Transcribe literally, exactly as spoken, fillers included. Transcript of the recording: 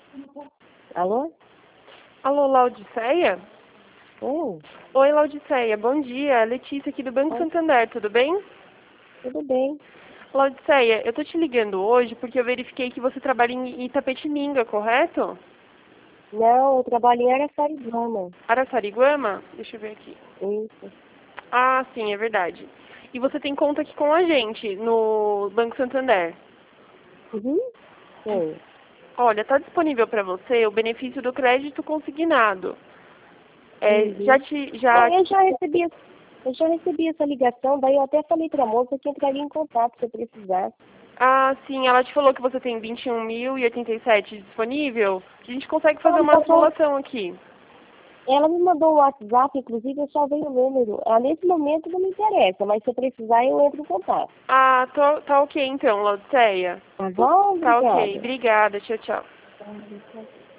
Alô? Alô, Laudiceia? Oi, Oi, Laudiceia, bom dia. Letícia aqui do Banco oi, Santander, tudo bem? tudo bem? Laudiceia, eu tô te ligando hoje porque eu verifiquei que você trabalha em Itapetininga, correto? Não, eu trabalho em Araçariguama. Araçariguama? Deixa eu ver aqui. Isso. Ah, sim, é verdade. E você tem conta aqui com a gente, no Banco Santander. Uhum. Sim. Olha, tá disponível para você o benefício do crédito consignado. É, já Uhum. te, Não, já eu já recebi, eu já recebi essa ligação, daí eu até falei pra moça que entraria em contato se eu precisasse. Ah, sim, ela te falou que você tem vinte e um mil e oitenta e sete disponível. A gente consegue Ela fazer me uma passou, simulação aqui. ela me mandou um WhatsApp, inclusive eu só veio o número. Ah, nesse momento não me interessa, mas se eu precisar eu entro em contato. Ah, tô, tá ok então, Laudiceia. Tá bom? Tá ok, Obrigada. obrigada, tchau, tchau. Tá,